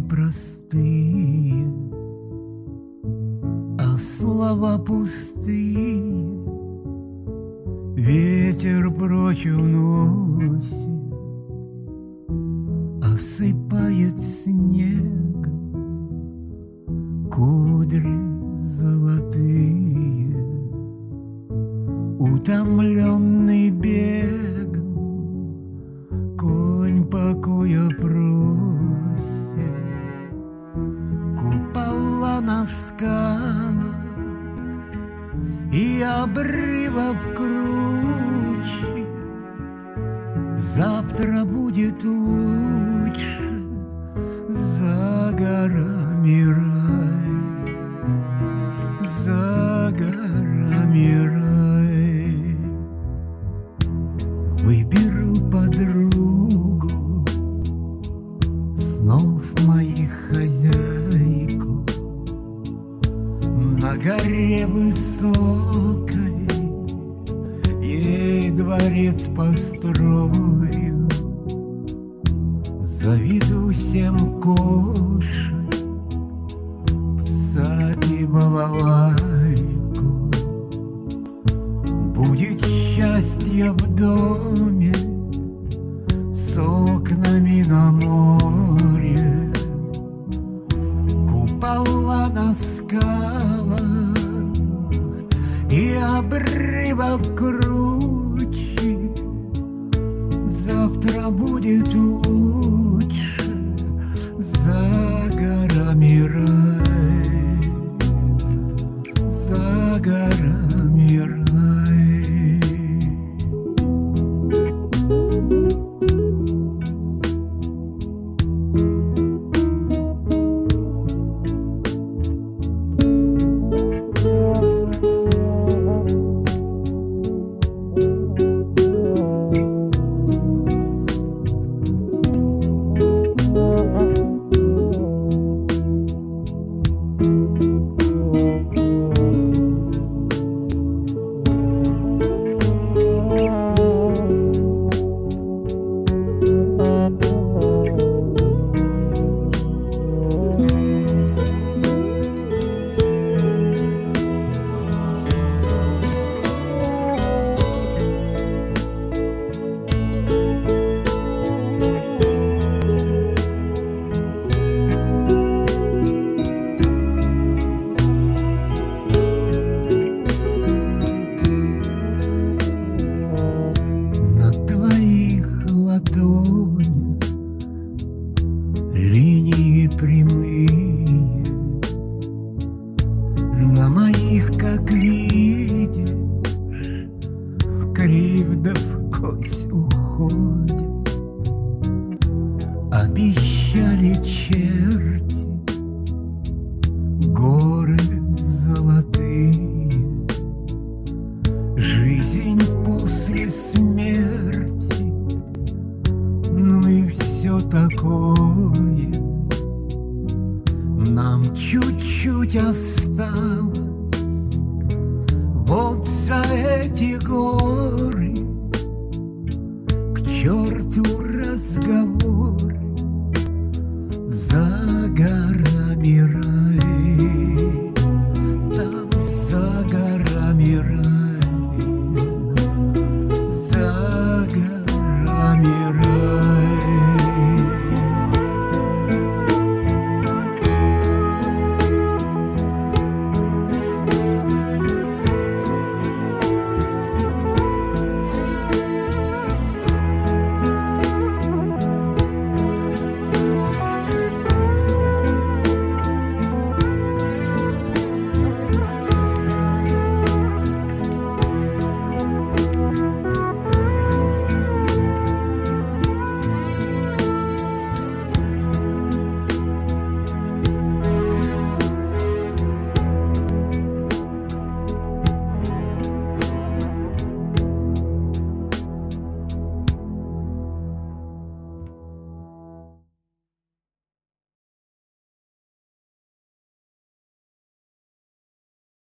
простые, а слова пустые ветер прочь уносит, осыпает снегом кудри золотые. Утомленный бегом конь покоя просит. Купола на скалах и обрывов круче. Завтра будет лучше, за горами рай, за горами рай. Выберу подругу снов моих хозяйку. На горе высокой ей дворец построю. Заведу 7 кошек, пса и балалайку. Будет счастье в доме с окнами на море. Купола на скалах и обрывов круче. Завтра будет лучше, за горами рай, за горами рай. Линии прямые, на моих, как видишь, кривь да вкось уходят. Обещали черти горы золотые, жизнь после смерти, ну и все такое. Нам чуть-чуть осталось вот за эти горы. К черту разговоры, за горами рай.